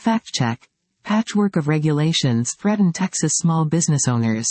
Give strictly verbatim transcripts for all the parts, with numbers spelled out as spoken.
Fact check. Patchwork of regulations threaten Texas small business owners.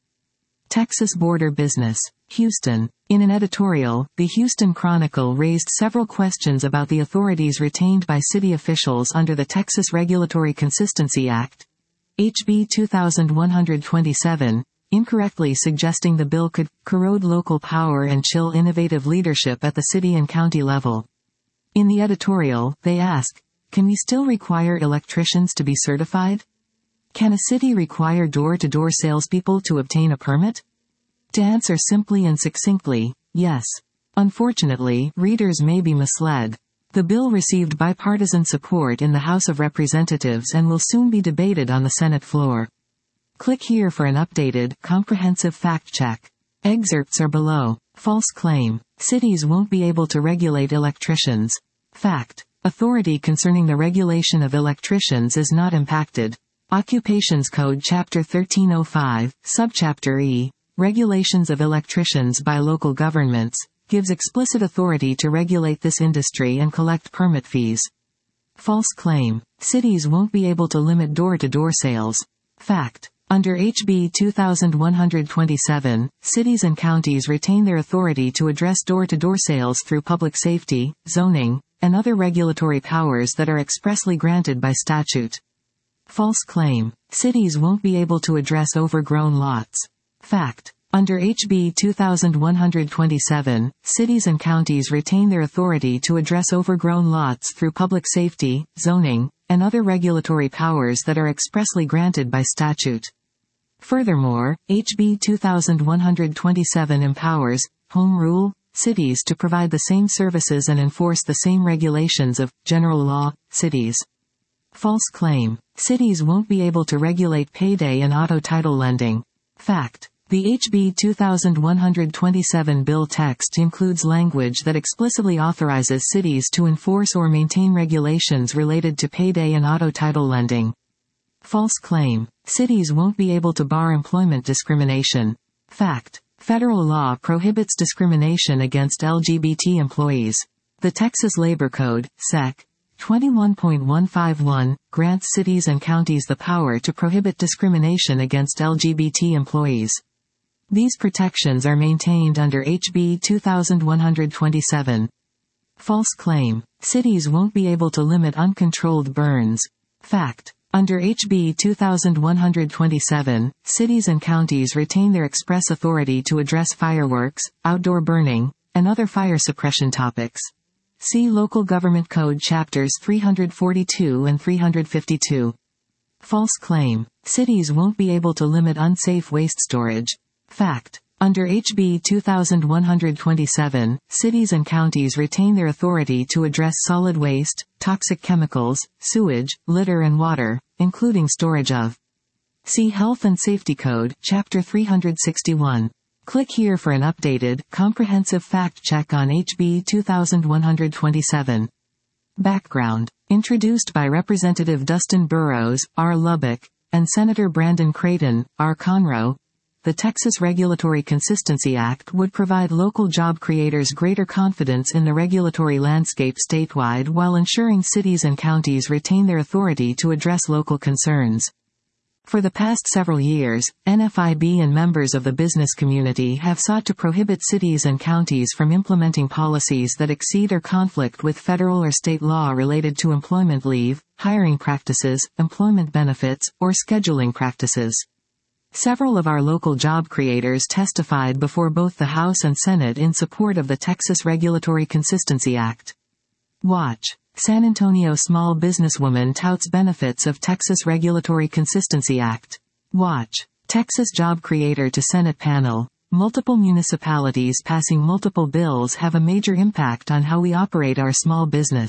Texas border business. Houston. In an editorial, the Houston Chronicle raised several questions about the authorities retained by city officials under the Texas Regulatory Consistency Act, H B two thousand one hundred twenty-seven, incorrectly suggesting the bill could corrode local power and chill innovative leadership at the city and county level. In the editorial, they ask, can we still require electricians to be certified? Can a city require door-to-door salespeople to obtain a permit? To answer simply and succinctly, yes. Unfortunately, readers may be misled. The bill received bipartisan support in the House of Representatives and will soon be debated on the Senate floor. Click here for an updated, comprehensive fact check. Excerpts are below. False claim. Cities won't be able to regulate electricians. Fact. Authority concerning the regulation of electricians is not impacted. Occupations Code Chapter thirteen oh five, Subchapter E, Regulations of Electricians by Local Governments, gives explicit authority to regulate this industry and collect permit fees. False claim. Cities won't be able to limit door-to-door sales. Fact. Under H B two thousand one hundred twenty-seven, cities and counties retain their authority to address door-to-door sales through public safety, zoning, and other regulatory powers that are expressly granted by statute. False claim. Cities won't be able to address overgrown lots. Fact. Under H B two thousand one hundred twenty-seven, cities and counties retain their authority to address overgrown lots through public safety, zoning, and other regulatory powers that are expressly granted by statute. Furthermore, H B two thousand one hundred twenty-seven empowers, Home Rule, cities to provide the same services and enforce the same regulations of general law cities. False claim. Cities won't be able to regulate payday and auto title lending. Fact. The H B two thousand one hundred twenty-seven bill text includes language that explicitly authorizes cities to enforce or maintain regulations related to payday and auto title lending. False claim. Cities won't be able to bar employment discrimination. Fact. Federal law prohibits discrimination against L G B T employees. The Texas Labor Code, Sec. twenty-one point one five one, grants cities and counties the power to prohibit discrimination against L G B T employees. These protections are maintained under H B two thousand one hundred twenty-seven. False claim. Cities won't be able to limit uncontrolled burns. Fact. Under H B two thousand one hundred twenty-seven, cities and counties retain their express authority to address fireworks, outdoor burning, and other fire suppression topics. See Local Government Code Chapters three forty-two and three fifty-two. False claim. Cities won't be able to limit unsafe waste storage. Fact. Under H B two thousand one hundred twenty-seven, cities and counties retain their authority to address solid waste, toxic chemicals, sewage, litter and water, including storage of. See Health and Safety Code, Chapter three sixty-one. Click here for an updated, comprehensive fact check on H B two thousand one hundred twenty-seven. Background. Introduced by Representative Dustin Burrows, R. Lubbock, and Senator Brandon Creighton, R. Conroe, the Texas Regulatory Consistency Act would provide local job creators greater confidence in the regulatory landscape statewide while ensuring cities and counties retain their authority to address local concerns. For the past several years, N F I B and members of the business community have sought to prohibit cities and counties from implementing policies that exceed or conflict with federal or state law related to employment leave, hiring practices, employment benefits, or scheduling practices. Several of our local job creators testified before both the House and Senate in support of the Texas Regulatory Consistency Act. Watch. San Antonio small businesswoman touts benefits of Texas Regulatory Consistency Act. Watch. Texas job creator to Senate panel. Multiple municipalities passing multiple bills have a major impact on how we operate our small business.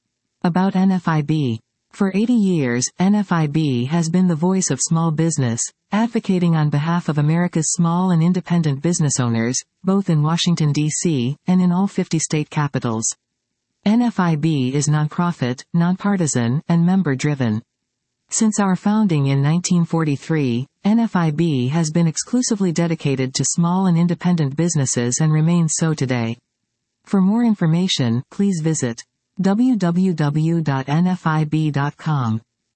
About N F I B. For eighty years, N F I B has been the voice of small business, advocating on behalf of America's small and independent business owners, both in Washington, D C, and in all fifty state capitals. N F I B is nonprofit, nonpartisan, and member-driven. Since our founding in nineteen forty-three, N F I B has been exclusively dedicated to small and independent businesses and remains so today. For more information, please visit w w w dot n f i b dot com.